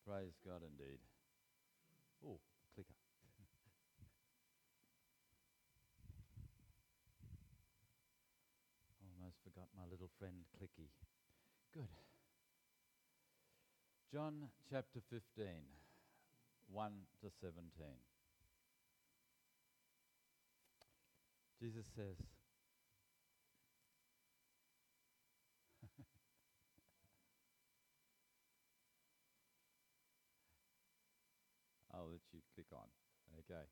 Praise God indeed. Oh, clicker. Almost forgot my little friend Clicky. Good. John chapter 15, 1 to 17. Jesus says, I'll let you click on. Okay.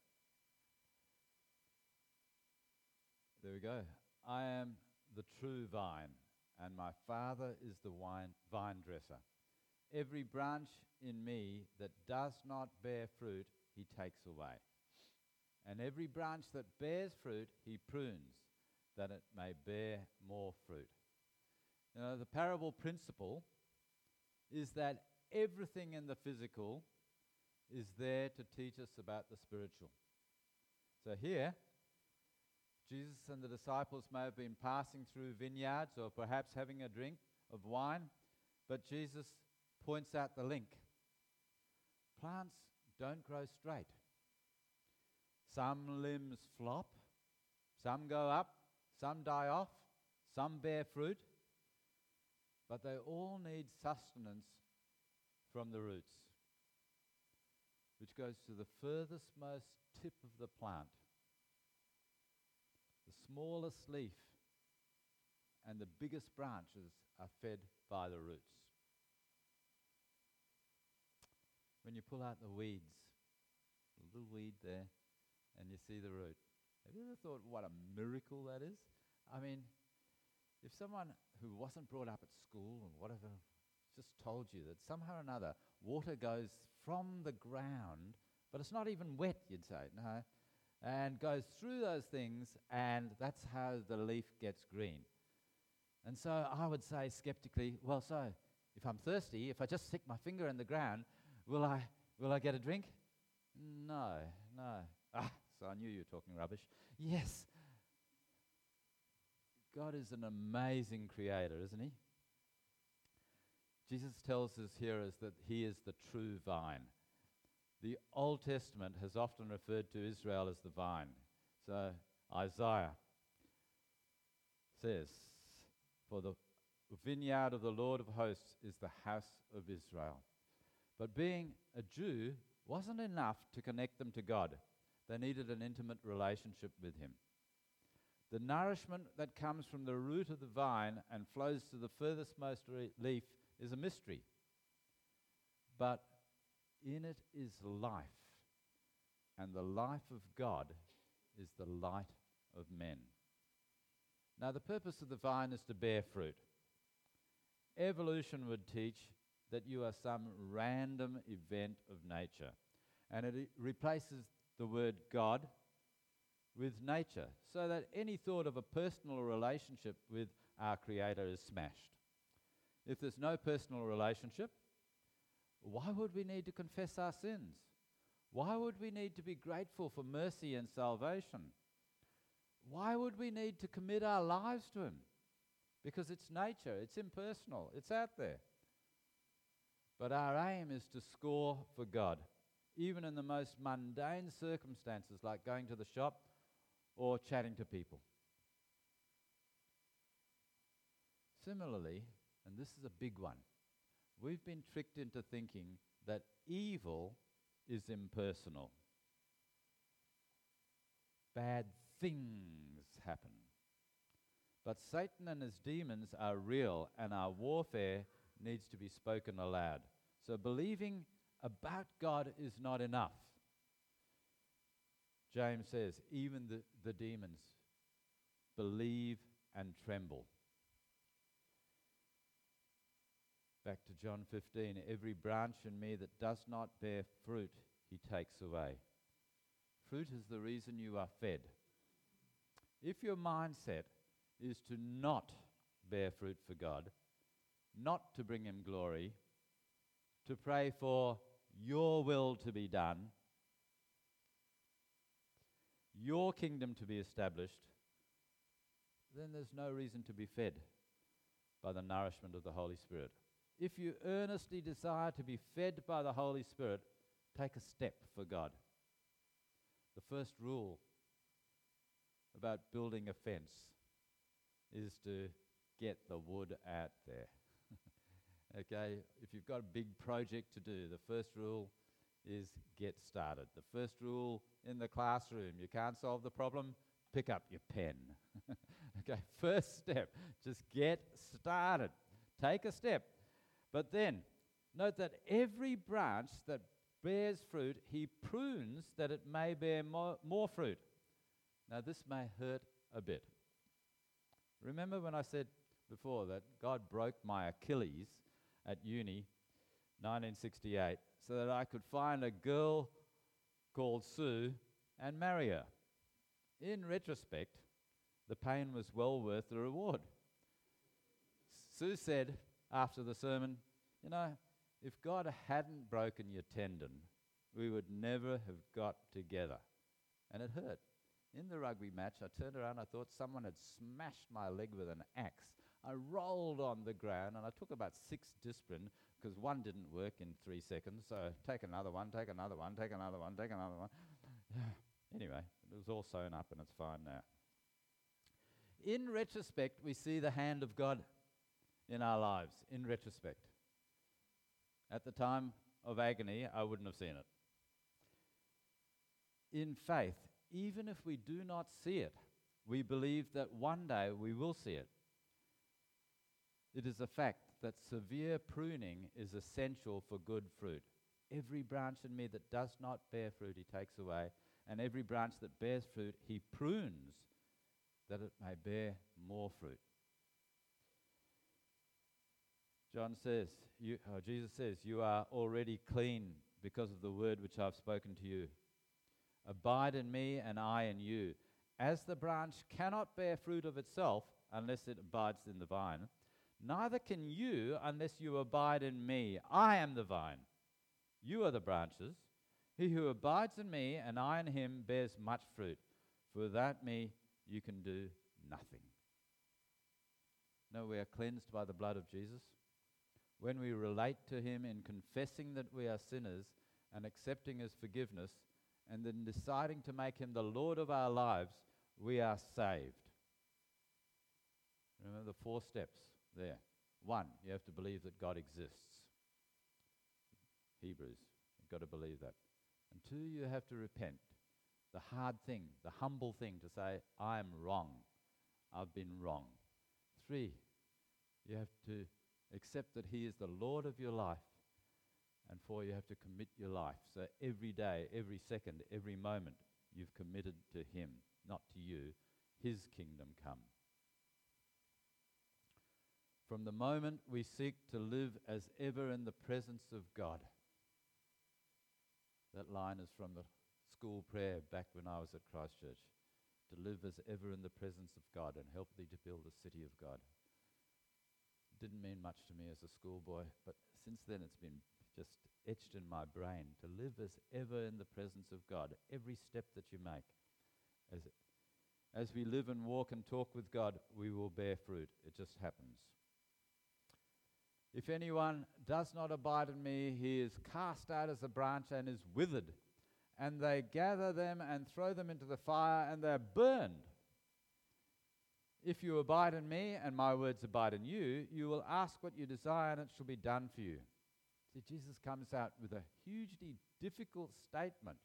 There we go. I am the true vine, and my Father is the vine dresser. Every branch in me that does not bear fruit, he takes away. And every branch that bears fruit, he prunes, that it may bear more fruit. You know, the parable principle is that everything in the physical is there to teach us about the spiritual. So here, Jesus and the disciples may have been passing through vineyards or perhaps having a drink of wine, but Jesus points out the link. Plants don't grow straight. Some limbs flop, some go up, some die off, some bear fruit, but they all need sustenance from the roots, which goes to the furthest most tip of the plant. The smallest leaf and the biggest branches are fed by the roots. When you pull out the weeds, a little weed there, and you see the root, have you ever thought what a miracle that is? I mean, if someone who wasn't brought up at school and whatever just told you that somehow or another water goes from the ground, but it's not even wet, you'd say, no, and goes through those things, and that's how the leaf gets green. And so I would say skeptically, well, so if I'm thirsty, if I just stick my finger in the ground, will I get a drink? No. So I knew you were talking rubbish. Yes. God is an amazing creator, isn't he? Jesus tells his hearers that he is the true vine. The Old Testament has often referred to Israel as the vine. So Isaiah says, "For the vineyard of the Lord of hosts is the house of Israel." But being a Jew wasn't enough to connect them to God. They needed an intimate relationship with him. The nourishment that comes from the root of the vine and flows to the furthest most leaf is a mystery. But in it is life, and the life of God is the light of men. Now, the purpose of the vine is to bear fruit. Evolution would teach that you are some random event of nature, and it replaces the word God with nature, so that any thought of a personal relationship with our Creator is smashed. If there's no personal relationship, why would we need to confess our sins? Why would we need to be grateful for mercy and salvation? Why would we need to commit our lives to him? Because it's nature, it's impersonal, it's out there. But our aim is to score for God, even in the most mundane circumstances like going to the shop or chatting to people. Similarly, and this is a big one, we've been tricked into thinking that evil is impersonal. Bad things happen. But Satan and his demons are real, and our warfare needs to be spoken aloud. So believing about God is not enough. James says, even the demons believe and tremble. Back to John 15, every branch in me that does not bear fruit, he takes away. Fruit is the reason you are fed. If your mindset is to not bear fruit for God, not to bring him glory, to pray for your will to be done, your kingdom to be established, then there's no reason to be fed by the nourishment of the Holy Spirit. If you earnestly desire to be fed by the Holy Spirit, take a step for God. The first rule about building a fence is to get the wood out there. Okay, if you've got a big project to do, the first rule is get started. The first rule in the classroom, you can't solve the problem, pick up your pen. Okay, first step, just get started. Take a step. But then, note that every branch that bears fruit, he prunes that it may bear more fruit. Now, this may hurt a bit. Remember when I said before that God broke my Achilles at uni, 1968, so that I could find a girl called Sue and marry her. In retrospect, the pain was well worth the reward. Sue said after the sermon, you know, if God hadn't broken your tendon, we would never have got together. And it hurt. In the rugby match, I turned around, I thought someone had smashed my leg with an axe. I rolled on the ground, and I took about 6 discipline, because one didn't work in 3 seconds, so take another one, take another one, take another one, take another one. Anyway, it was all sewn up, and it's fine now. In retrospect, we see the hand of God in our lives, in retrospect. At the time of agony, I wouldn't have seen it. In faith, even if we do not see it, we believe that one day we will see it. It is a fact that severe pruning is essential for good fruit. Every branch in me that does not bear fruit, he takes away, and every branch that bears fruit, he prunes that it may bear more fruit. Jesus says, you are already clean because of the word which I've spoken to you. Abide in me and I in you. As the branch cannot bear fruit of itself unless it abides in the vine, neither can you unless you abide in me. I am the vine. You are the branches. He who abides in me and I in him bears much fruit. For without me you can do nothing. No, we are cleansed by the blood of Jesus. When we relate to him in confessing that we are sinners and accepting his forgiveness, and then deciding to make him the Lord of our lives, we are saved. Remember the 4 steps there. 1, you have to believe that God exists. Hebrews, you've got to believe that. And 2, you have to repent. The hard thing, the humble thing to say, I am wrong. I've been wrong. 3, you have to accept that he is the Lord of your life. And 4, you have to commit your life. So every day, every second, every moment, you've committed to him, not to you. His kingdom come. From the moment we seek to live as ever in the presence of God. That line is from the school prayer back when I was at Christchurch. To live as ever in the presence of God and help thee to build a city of God. It didn't mean much to me as a schoolboy, but since then it's been just etched in my brain, to live as ever in the presence of God, every step that you make. As we live and walk and talk with God, we will bear fruit. It just happens. If anyone does not abide in me, he is cast out as a branch and is withered, and they gather them and throw them into the fire, and they are burned. If you abide in me, and my words abide in you, you will ask what you desire, and it shall be done for you. See, Jesus comes out with a hugely difficult statement.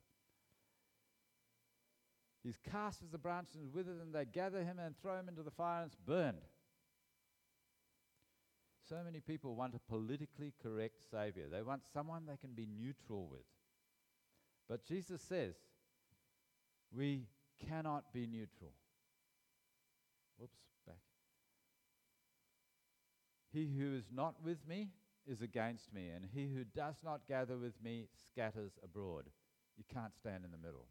He's cast as a branch and withered, and they gather him and throw him into the fire, and it's burned. So many people want a politically correct savior. They want someone they can be neutral with. But Jesus says, we cannot be neutral. Whoops, back. He who is not with me is against me, and he who does not gather with me scatters abroad. You can't stand in the middle.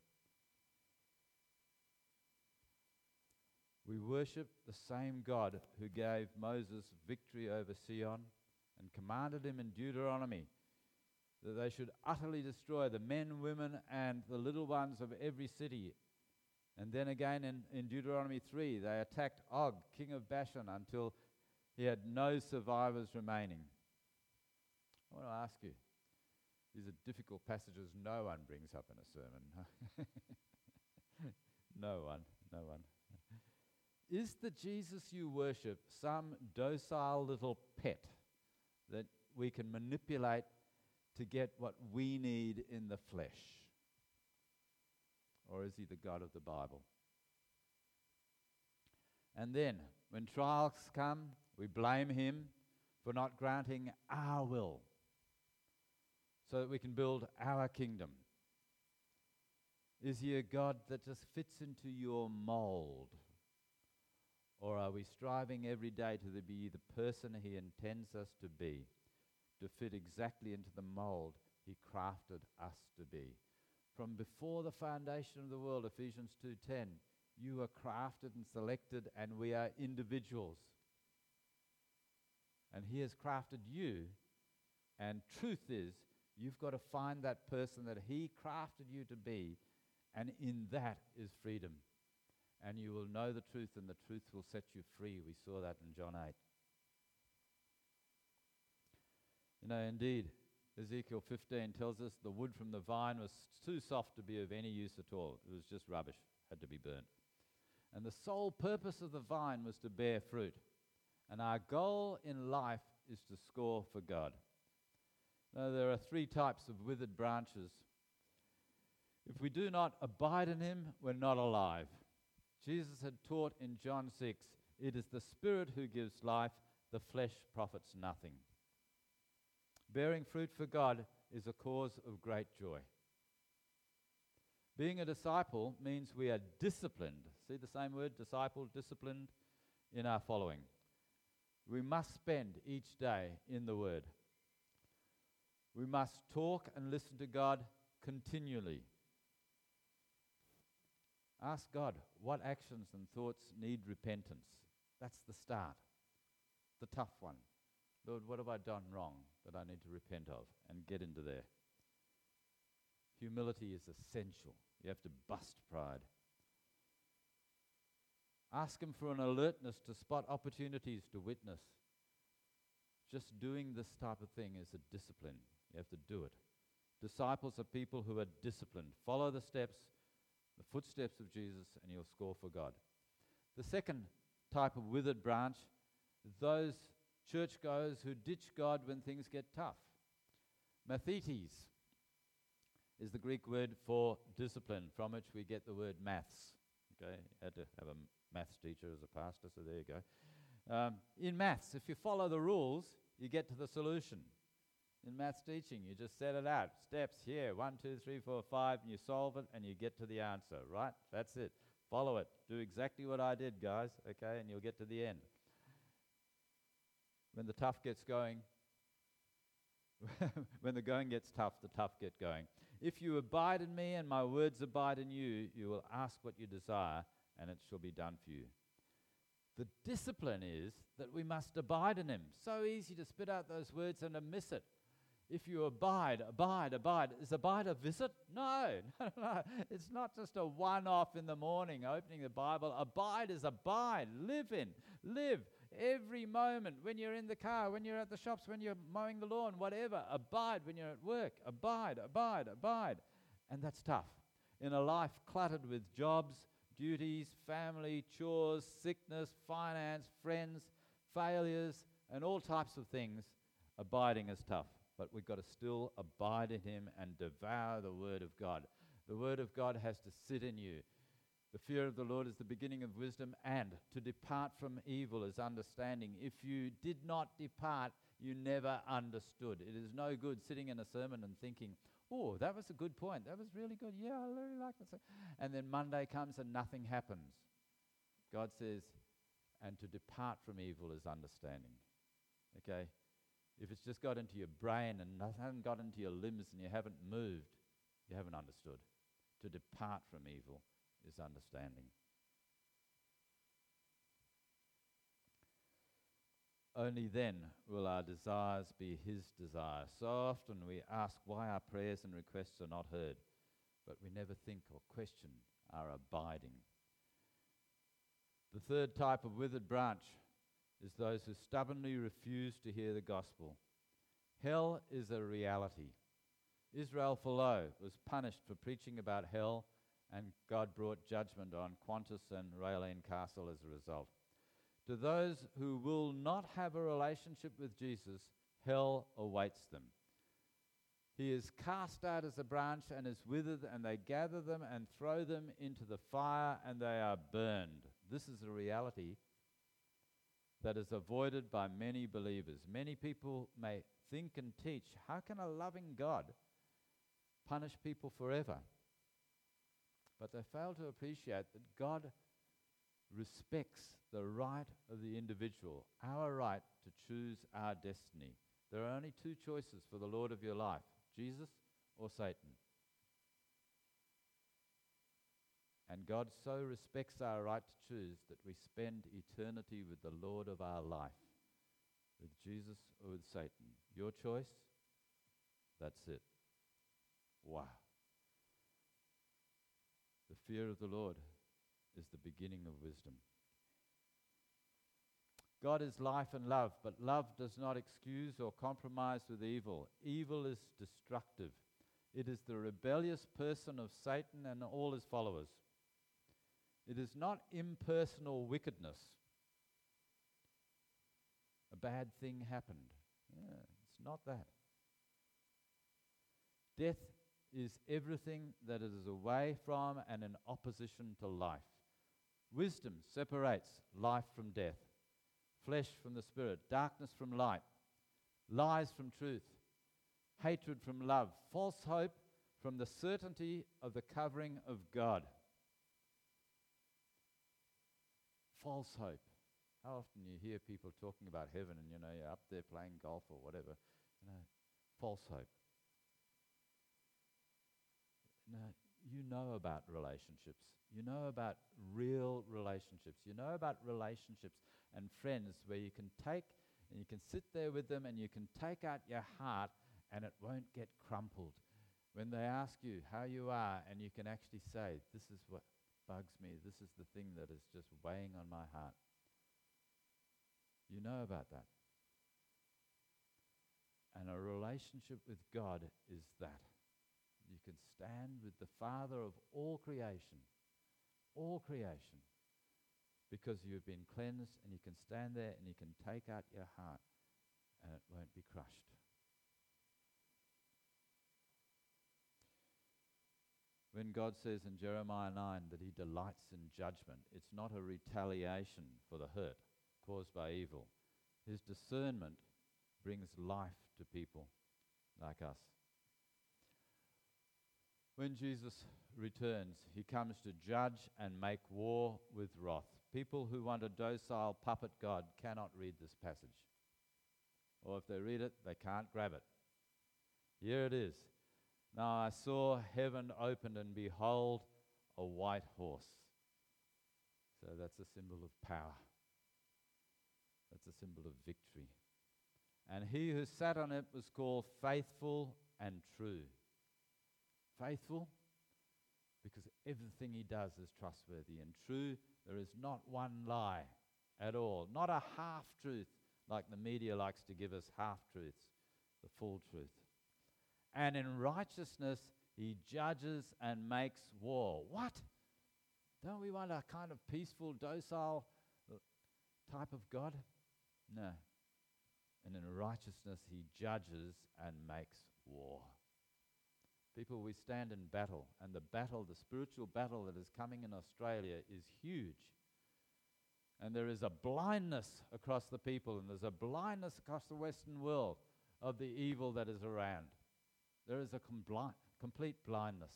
We worship the same God who gave Moses victory over Sihon and commanded him in Deuteronomy that they should utterly destroy the men, women, and the little ones of every city. And then again in Deuteronomy 3, they attacked Og, king of Bashan, until he had no survivors remaining. ask you. These are difficult passages no one brings up in a sermon. No one. Is the Jesus you worship some docile little pet that we can manipulate to get what we need in the flesh? Or is he the God of the Bible? And then, when trials come, we blame him for not granting our will so that we can build our kingdom. Is he a God that just fits into your mold? Or are we striving every day to be the person he intends us to be, to fit exactly into the mold he crafted us to be? From before the foundation of the world, Ephesians 2:10, you were crafted and selected, and we are individuals. And he has crafted you, and truth is, you've got to find that person that he crafted you to be, and in that is freedom. And you will know the truth, and the truth will set you free. We saw that in John 8. You know, indeed, Ezekiel 15 tells us the wood from the vine was too soft to be of any use at all. It was just rubbish, had to be burnt. And the sole purpose of the vine was to bear fruit. And our goal in life is to score for God. Now, there are 3 types of withered branches. If we do not abide in him, we're not alive. Jesus had taught in John 6, it is the Spirit who gives life, the flesh profits nothing. Bearing fruit for God is a cause of great joy. Being a disciple means we are disciplined. See the same word, disciple, disciplined, in our following. We must spend each day in the Word. We must talk and listen to God continually. Ask God, what actions and thoughts need repentance? That's the start, the tough one. Lord, what have I done wrong that I need to repent of and get into there? Humility is essential. You have to bust pride. Ask him for an alertness to spot opportunities to witness. Just doing this type of thing is a discipline. You have to do it. Disciples are people who are disciplined. Follow the steps, the footsteps of Jesus, and you'll score for God. The second type of withered branch is those churchgoers who ditch God when things get tough. Mathetes is the Greek word for discipline, from which we get the word maths. Okay, had to have a maths teacher as a pastor, so there you go. In maths, if you follow the rules, you get to the solution. In maths teaching, you just set it out. Steps here, 1, 2, 3, 4, 5, and you solve it, and you get to the answer, right? That's it. Follow it. Do exactly what I did, guys, okay, and you'll get to the end. When the tough gets going, when the going gets tough, the tough get going. If you abide in me and my words abide in you, you will ask what you desire, and it shall be done for you. The discipline is that we must abide in him. So easy to spit out those words and to miss it. If you abide. Is abide a visit? No. It's not just a one-off in the morning opening the Bible. Abide is abide. Live every moment. When you're in the car, when you're at the shops, when you're mowing the lawn, whatever. Abide when you're at work. Abide. And that's tough. In a life cluttered with jobs, duties, family, chores, sickness, finance, friends, failures, and all types of things, abiding is tough. But we've got to still abide in him and devour the Word of God. The Word of God has to sit in you. The fear of the Lord is the beginning of wisdom, and to depart from evil is understanding. If you did not depart, you never understood. It is no good sitting in a sermon and thinking, oh, that was a good point. That was really good. Yeah, I really like that. And then Monday comes and nothing happens. God says, and to depart from evil is understanding. Okay? If it's just got into your brain and hasn't got into your limbs and you haven't moved, you haven't understood. To depart from evil is understanding. Only then will our desires be his desires. So often we ask why our prayers and requests are not heard, but we never think or question our abiding. The third type of withered branch is those who stubbornly refuse to hear the gospel. Hell is a reality. Israel Folau was punished for preaching about hell, and God brought judgment on Qantas and Raylene Castle as a result. To those who will not have a relationship with Jesus, hell awaits them. He is cast out as a branch and is withered, and they gather them and throw them into the fire, and they are burned. This is a reality that is avoided by many believers. Many people may think and teach, how can a loving God punish people forever? But they fail to appreciate that God respects the right of the individual, our right to choose our destiny. There are only two choices for the Lord of your life, Jesus or Satan. And God so respects our right to choose that we spend eternity with the Lord of our life, with Jesus or with Satan. Your choice, that's it. Wow. The fear of the Lord is the beginning of wisdom. God is life and love, but love does not excuse or compromise with evil. Evil is destructive. It is the rebellious person of Satan and all his followers. It is not impersonal wickedness. A bad thing happened. Yeah, it's not that. Death is everything that is away from and in opposition to life. Wisdom separates life from death, flesh from the spirit, darkness from light, lies from truth, hatred from love, false hope from the certainty of the covering of God. False hope. How often you hear people talking about heaven and you're up there playing golf or whatever. False hope. You know about relationships. You know about real relationships. You know about relationships and friends where you can take and you can sit there with them and you can take out your heart and it won't get crumpled. When they ask you how you are and you can actually say, this is what bugs me. This is the thing that is just weighing on my heart. You know about that. And a relationship with God is that. You can stand with the Father of all creation, because you've been cleansed, and you can stand there and you can take out your heart and it won't be crushed. When God says in Jeremiah 9 that he delights in judgment, it's not a retaliation for the hurt caused by evil. His discernment brings life to people like us. When Jesus returns, he comes to judge and make war with wrath. People who want a docile puppet God cannot read this passage. Or if they read it, they can't grab it. Here it is. Now I saw heaven opened, and behold, a white horse. So that's a symbol of power. That's a symbol of victory. And he who sat on it was called Faithful and True. Faithful, because everything he does is trustworthy, and true, there is not one lie at all. Not a half-truth like the media likes to give us half-truths, the full truth. And in righteousness he judges and makes war. What? Don't we want a kind of peaceful, docile type of God? No. And in righteousness he judges and makes war. People, we stand in battle, and the spiritual battle that is coming in Australia is huge. And there is a blindness across the people, and there's a blindness across the Western world of the evil that is around. There is a complete blindness.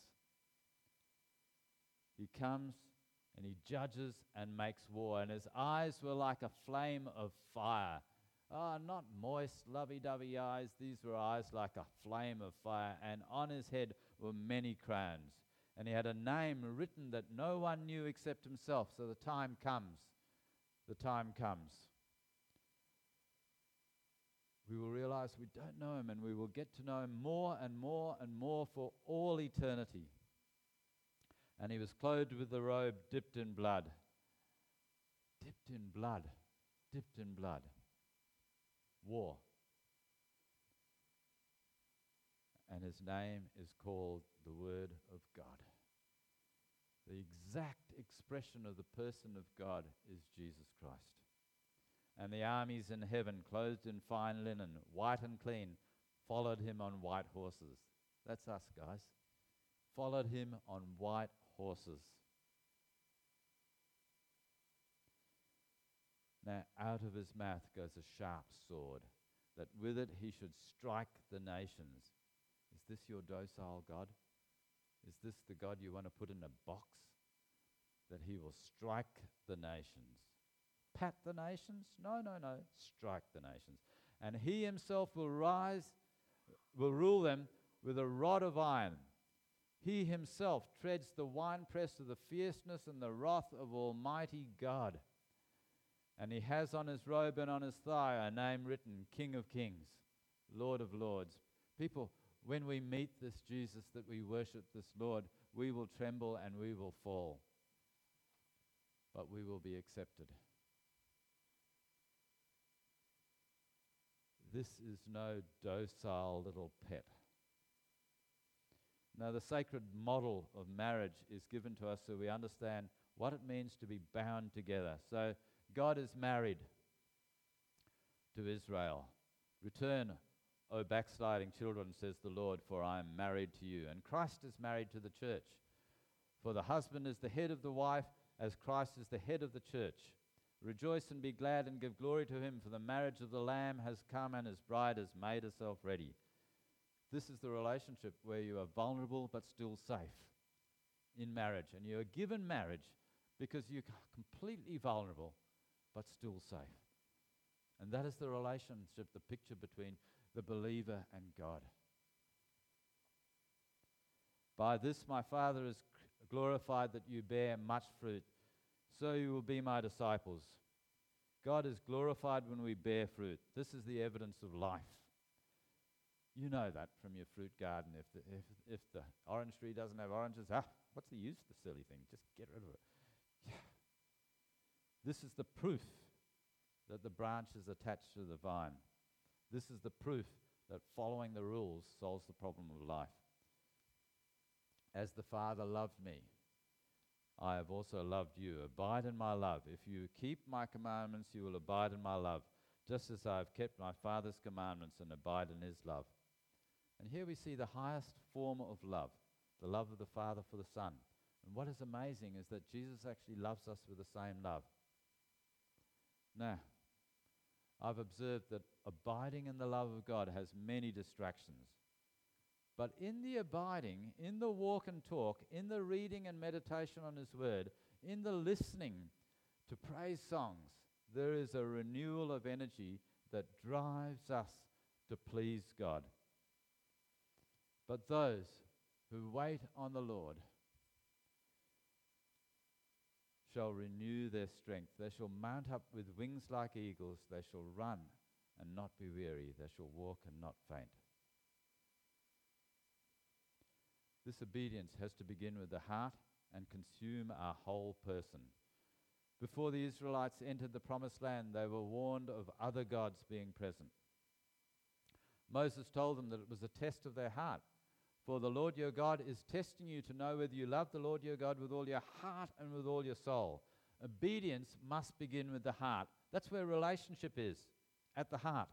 He comes and he judges and makes war, and his eyes were like a flame of fire. Not moist, lovey-dovey eyes. These were eyes like a flame of fire, and on his head were many crowns. And he had a name written that no one knew except himself. So the time comes. The time comes. We will realize we don't know him, and we will get to know him more and more and more for all eternity. And he was clothed with a robe dipped in blood. Dipped in blood. Dipped in blood. War. and his name is called the Word of God. The exact expression of the person of God is Jesus Christ. And the armies in heaven, clothed in fine linen, white and clean, followed him on white horses. That's us, guys. Followed him on white horses. Now out of his mouth goes a sharp sword, that with it he should strike the nations. Is this your docile God? Is this the God you want to put in a box? That he will strike the nations. Pat the nations? No. Strike the nations. And he himself will rule them with a rod of iron. He himself treads the winepress of the fierceness and the wrath of Almighty God. And he has on his robe and on his thigh a name written, King of Kings, Lord of Lords. People, when we meet this Jesus that we worship, this Lord, we will tremble and we will fall. But we will be accepted. This is no docile little pet. Now, the sacred model of marriage is given to us so we understand what it means to be bound together. So, God is married to Israel. Return, O backsliding children, says the Lord, for I am married to you. And Christ is married to the church. For the husband is the head of the wife, as Christ is the head of the church. Rejoice and be glad and give glory to him, for the marriage of the Lamb has come and his bride has made herself ready. This is the relationship where you are vulnerable but still safe in marriage. And you are given marriage because you're completely vulnerable but still safe. And that is the relationship, the picture between the believer and God. By this my Father is glorified, that you bear much fruit, so you will be my disciples. God is glorified when we bear fruit. This is the evidence of life. You know that from your fruit garden. If the orange tree doesn't have oranges, what's the use of the silly thing? Just get rid of it. Yeah. This is the proof that the branch is attached to the vine. This is the proof that following the rules solves the problem of life. As the Father loved me, I have also loved you. Abide in my love. If you keep my commandments, you will abide in my love, just as I have kept my Father's commandments and abide in his love. And here we see the highest form of love, the love of the Father for the Son. And what is amazing is that Jesus actually loves us with the same love. Now, I've observed that abiding in the love of God has many distractions. But in the abiding, in the walk and talk, in the reading and meditation on his word, in the listening to praise songs, there is a renewal of energy that drives us to please God. But those who wait on the Lord shall renew their strength. They shall mount up with wings like eagles. They shall run and not be weary. They shall walk and not faint. This obedience has to begin with the heart and consume our whole person. Before the Israelites entered the promised land, they were warned of other gods being present. Moses told them that it was a test of their heart. For the Lord your God is testing you to know whether you love the Lord your God with all your heart and with all your soul. Obedience must begin with the heart. That's where relationship is, at the heart.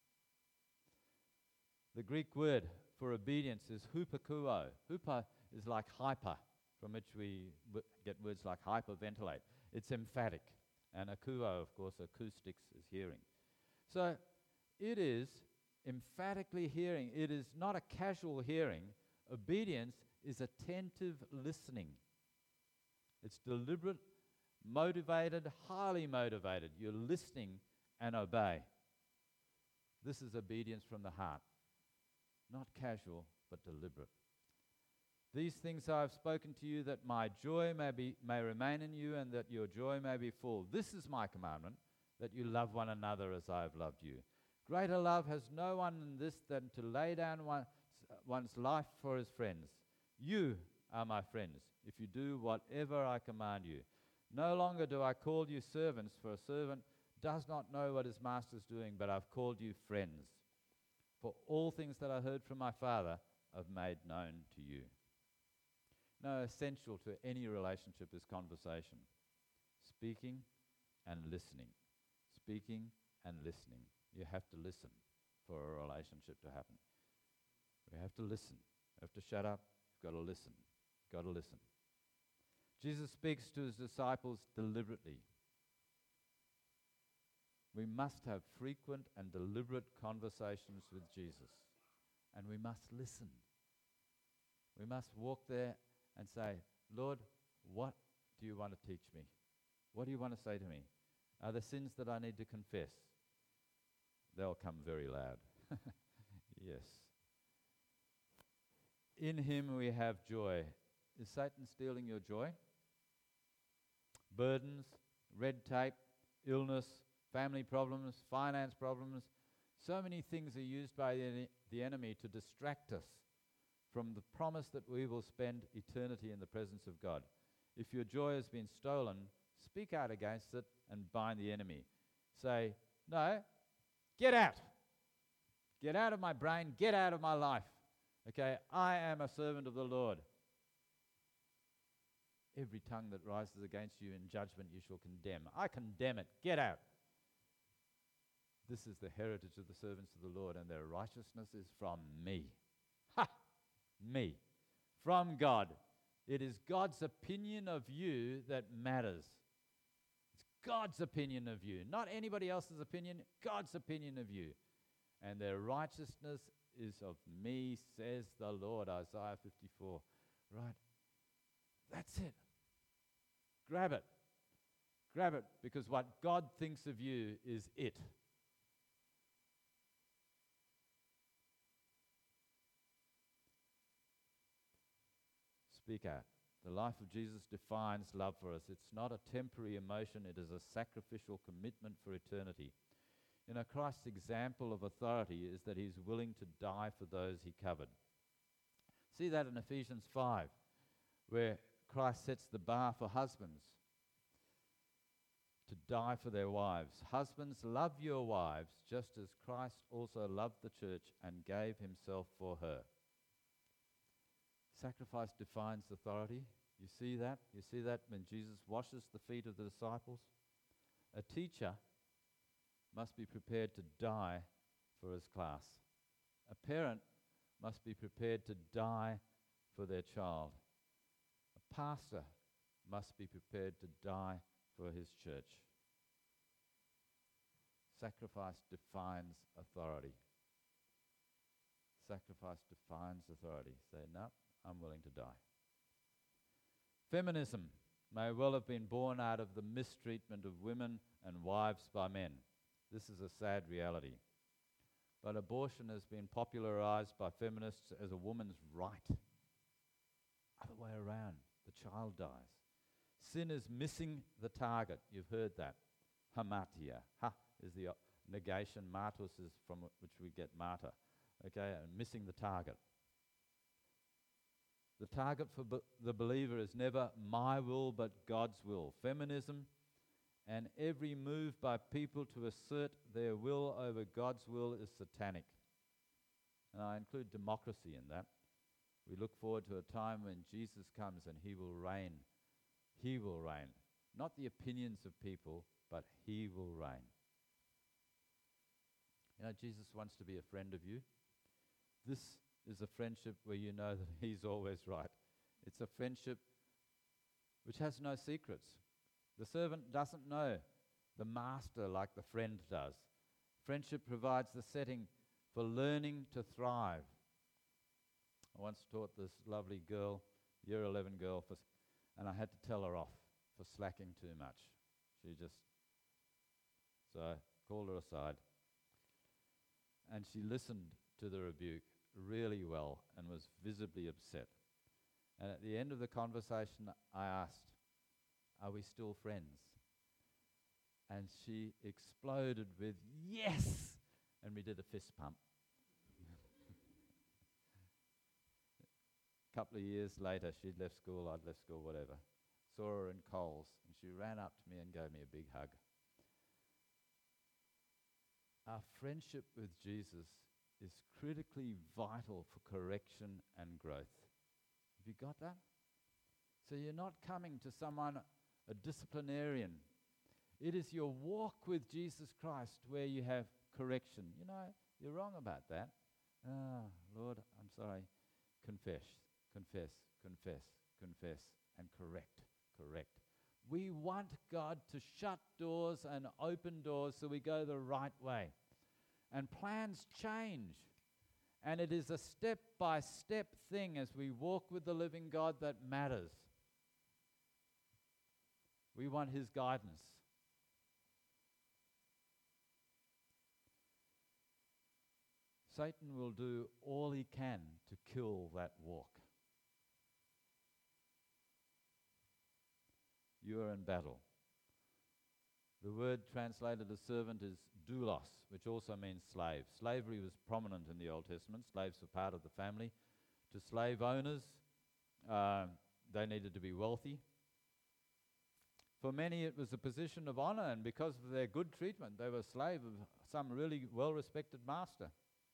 The Greek word for obedience is hupakuo. Hupa is like hyper, from which we get words like hyperventilate. It's emphatic. And akuo, of course, acoustics is hearing. So it is emphatically hearing. It is not a casual hearing. Obedience is attentive listening. It's deliberate, motivated, highly motivated. You're listening and obey. This is obedience from the heart. Not casual, but deliberate. These things I have spoken to you, that my joy may remain in you, and that your joy may be full. This is my commandment, that you love one another as I have loved you. Greater love has no one than this, than to lay down one's life for his friends. You are my friends, if you do whatever I command you. No longer do I call you servants, for a servant does not know what his master is doing, but I've called you friends. For all things that I heard from my Father, I've made known to you. No, essential to any relationship is conversation. Speaking and listening. Speaking and listening. You have to listen for a relationship to happen. We have to listen. You have to shut up. You've got to listen. You've got to listen. Jesus speaks to his disciples deliberately. We must have frequent and deliberate conversations with Jesus. And we must listen. We must walk there and say, Lord, what do you want to teach me? What do you want to say to me? Are there sins that I need to confess? They'll come very loud. Yes. In him we have joy. Is Satan stealing your joy? Burdens, red tape, illness, family problems, finance problems. So many things are used by the enemy to distract us from the promise that we will spend eternity in the presence of God. If your joy has been stolen, speak out against it and bind the enemy. Say, no, get out. Get out of my brain, get out of my life. Okay, I am a servant of the Lord. Every tongue that rises against you in judgment you shall condemn. I condemn it. Get out. This is the heritage of the servants of the Lord, and their righteousness is from me. Ha! Me. From God. It is God's opinion of you that matters. It's God's opinion of you, not anybody else's opinion, God's opinion of you. And their righteousness is of me, says the Lord, Isaiah 54. Right? That's it. Grab it. Grab it, because what God thinks of you is it. Speak out. The life of Jesus defines love for us. It's not a temporary emotion, it is a sacrificial commitment for eternity. You know, Christ's example of authority is that he's willing to die for those he covered. See that in Ephesians 5, where Christ sets the bar for husbands to die for their wives. Husbands, love your wives, just as Christ also loved the church and gave himself for her. Sacrifice defines authority. You see that? You see that when Jesus washes the feet of the disciples? A teacher must be prepared to die for his class. A parent must be prepared to die for their child. A pastor must be prepared to die for his church. Sacrifice defines authority. Sacrifice defines authority. Say, no, I'm willing to die. Feminism may well have been born out of the mistreatment of women and wives by men. This is a sad reality. But abortion has been popularized by feminists as a woman's right. Other way around, the child dies. Sin is missing the target. You've heard that. Hamatia. Ha is the negation. Martus is from which we get martyr. Okay, and missing the target. The target for the believer is never my will, but God's will. Feminism and every move by people to assert their will over God's will is satanic. And I include democracy in that. We look forward to a time when Jesus comes and he will reign. He will reign. Not the opinions of people, but he will reign. You know, Jesus wants to be a friend of you. This is a friendship where you know that he's always right. It's a friendship which has no secrets. The servant doesn't know the master like the friend does. Friendship provides the setting for learning to thrive. I once taught this lovely girl, year 11 girl, and I had to tell her off for slacking too much. So I called her aside, and she listened to the rebuke really well and was visibly upset. And at the end of the conversation, I asked, are we still friends? And she exploded with, yes! And we did a fist pump. A couple of years later, she'd left school, I'd left school, whatever. Saw her in Coles, and she ran up to me and gave me a big hug. Our friendship with Jesus is critically vital for correction and growth. Have you got that? So you're not coming to someone, a disciplinarian. It is your walk with Jesus Christ where you have correction. You know, you're wrong about that. Lord, I'm sorry. Confess, confess, confess, confess, and correct. We want God to shut doors and open doors so we go the right way. And plans change. And it is a step-by-step thing as we walk with the living God that matters. We want His guidance. Satan will do all he can to kill that walk. You are in battle. The word translated as servant is doulos, which also means slave. Slavery was prominent in the Old Testament. Slaves were part of the family. To slave owners, they needed to be wealthy. For many, it was a position of honor, and because of their good treatment, they were a slave of some really well-respected master.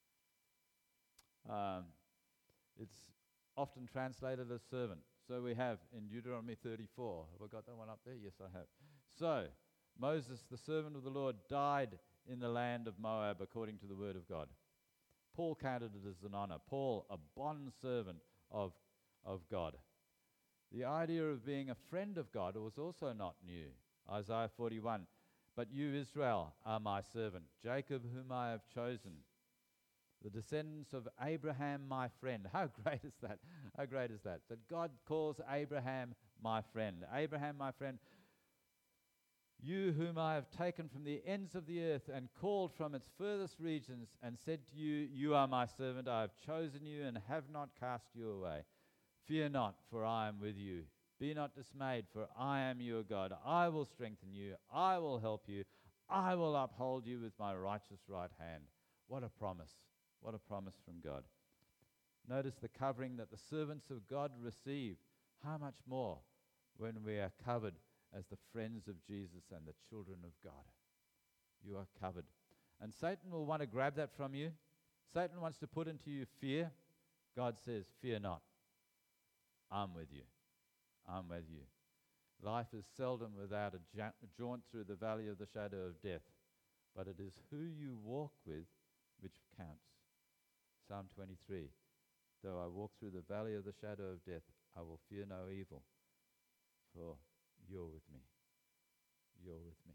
It's often translated as servant. So we have in Deuteronomy 34. Have I got that one up there? Yes, I have. So, Moses, the servant of the Lord, died in the land of Moab according to the word of God. Paul counted it as an honor. Paul, a bondservant of God. The idea of being a friend of God was also not new. Isaiah 41, but you, Israel, are my servant, Jacob, whom I have chosen, the descendants of Abraham, my friend. How great is that? How great is that? That God calls Abraham my friend. Abraham, my friend, you whom I have taken from the ends of the earth and called from its furthest regions and said to you, you are my servant, I have chosen you and have not cast you away. Fear not, for I am with you. Be not dismayed, for I am your God. I will strengthen you. I will help you. I will uphold you with my righteous right hand. What a promise. What a promise from God. Notice the covering that the servants of God receive. How much more when we are covered as the friends of Jesus and the children of God. You are covered. And Satan will want to grab that from you. Satan wants to put into you fear. God says, fear not. I'm with you. I'm with you. Life is seldom without a jaunt through the valley of the shadow of death, but it is who you walk with which counts. Psalm 23, though I walk through the valley of the shadow of death, I will fear no evil, for you're with me. You're with me.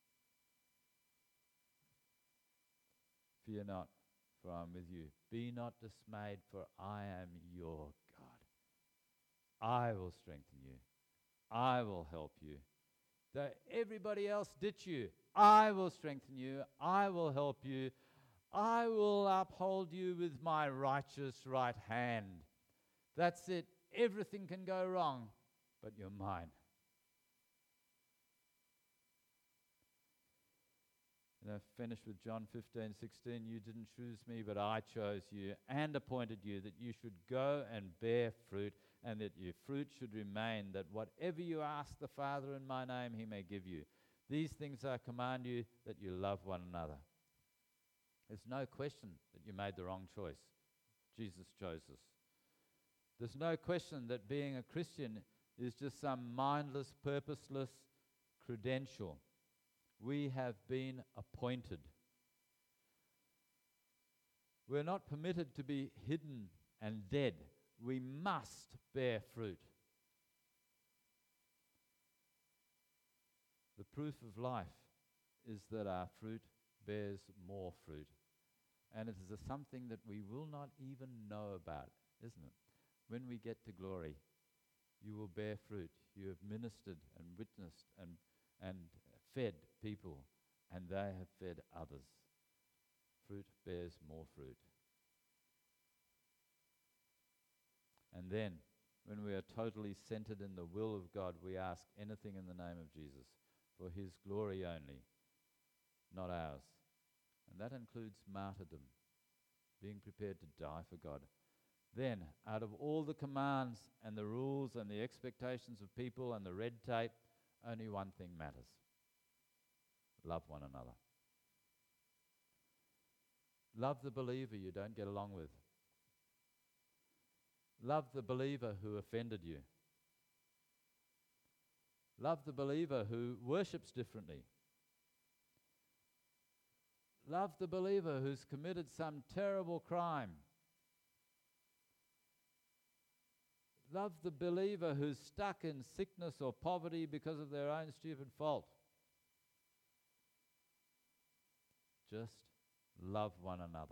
Fear not, for I am with you. Be not dismayed, for I am your God. I will strengthen you. I will help you. Though everybody else ditch you, I will strengthen you. I will help you. I will uphold you with my righteous right hand. That's it. Everything can go wrong, but you're mine. And I finish with John 15:16. You didn't choose me, but I chose you and appointed you that you should go and bear fruit, and that your fruit should remain, that whatever you ask the Father in my name, he may give you. These things I command you, that you love one another. There's no question that you made the wrong choice. Jesus chose us. There's no question that being a Christian is just some mindless, purposeless credential. We have been appointed. We're not permitted to be hidden and dead. We must bear fruit. The proof of life is that our fruit bears more fruit. And it is something that we will not even know about, isn't it? When we get to glory, you will bear fruit. You have ministered and witnessed and fed people, and they have fed others. Fruit bears more fruit. And then, when we are totally centered in the will of God, we ask anything in the name of Jesus, for his glory only, not ours. And that includes martyrdom, being prepared to die for God. Then, out of all the commands and the rules and the expectations of people and the red tape, only one thing matters. Love one another. Love the believer you don't get along with. Love the believer who offended you. Love the believer who worships differently. Love the believer who's committed some terrible crime. Love the believer who's stuck in sickness or poverty because of their own stupid fault. Just love one another.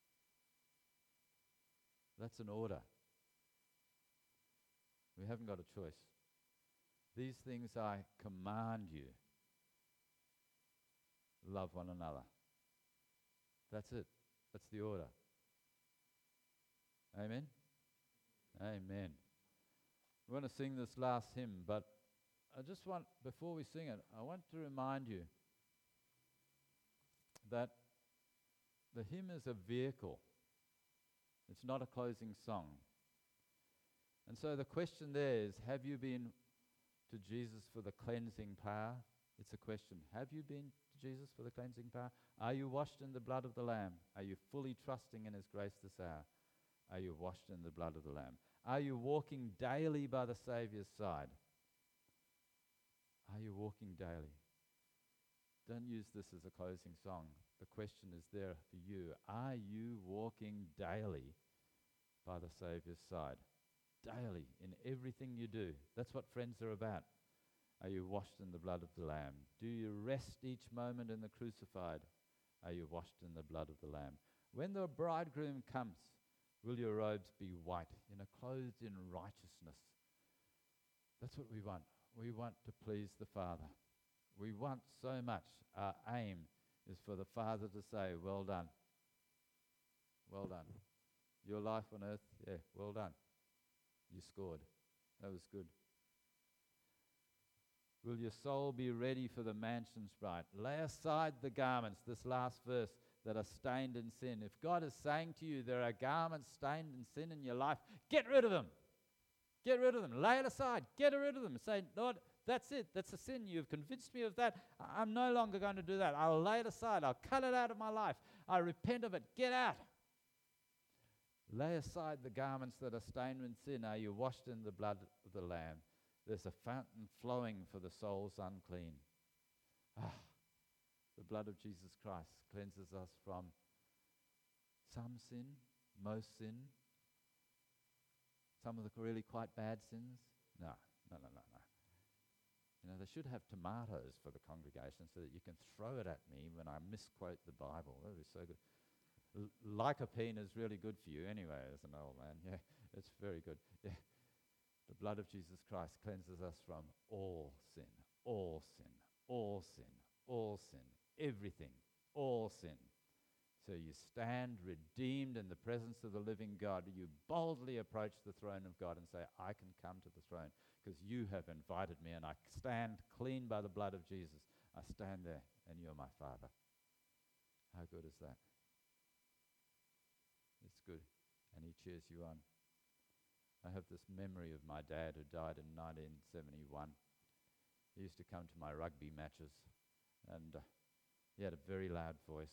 That's an order. We haven't got a choice. These things I command you. Love one another. That's it. That's the order. Amen? Amen. We're going to sing this last hymn, but I just want, before we sing it, I want to remind you that the hymn is a vehicle. It's not a closing song. And so the question there is, have you been to Jesus for the cleansing power? It's a question. Have you been to Jesus for the cleansing power? Are you washed in the blood of the Lamb? Are you fully trusting in His grace this hour? Are you washed in the blood of the Lamb? Are you walking daily by the Saviour's side? Are you walking daily? Don't use this as a closing song. The question is there for you. Are you walking daily by the Saviour's side? Daily, in everything you do. That's what friends are about. Are you washed in the blood of the Lamb? Do you rest each moment in the crucified? Are you washed in the blood of the Lamb? When the bridegroom comes, will your robes be white, clothed in righteousness? That's what we want. We want to please the Father. We want so much. Our aim is for the Father to say, well done. Well done. Your life on earth, yeah, well done. You scored. That was good. Will your soul be ready for the mansions bright? Lay aside the garments, this last verse, that are stained in sin. If God is saying to you there are garments stained in sin in your life, get rid of them. Get rid of them. Lay it aside. Get rid of them. Say, Lord, that's it. That's a sin. You've convinced me of that. I'm no longer going to do that. I'll lay it aside. I'll cut it out of my life. I repent of it. Get out. Lay aside the garments that are stained with sin. Are you washed in the blood of the Lamb? There's a fountain flowing for the souls unclean. The blood of Jesus Christ cleanses us from some sin, most sin, some of the really quite bad sins. No. They should have tomatoes for the congregation so that you can throw it at me when I misquote the Bible. That would be so good. Lycopene is really good for you anyway as an old man. Yeah, it's very good. Yeah. The blood of Jesus Christ cleanses us from all sin, all sin, all sin, all sin, everything, all sin. So you stand redeemed in the presence of the living God. You boldly approach the throne of God and say, I can come to the throne because you have invited me and I stand clean by the blood of Jesus. I stand there and you're my Father. How good is that? It's good. And He cheers you on. I have this memory of my dad who died in 1971. He used to come to my rugby matches and he had a very loud voice.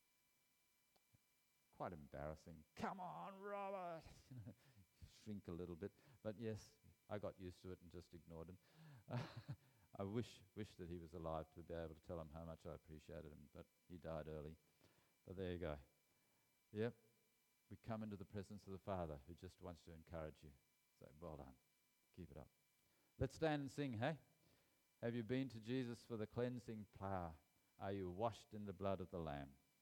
Quite embarrassing. Come on, Robert! Shrink a little bit. But yes, I got used to it and just ignored him. I wish that he was alive to be able to tell him how much I appreciated him, but he died early. But there you go. Yep. We come into the presence of the Father who just wants to encourage you. Say, well done. Keep it up. Let's stand and sing, hey? Have you been to Jesus for the cleansing power? Are you washed in the blood of the Lamb?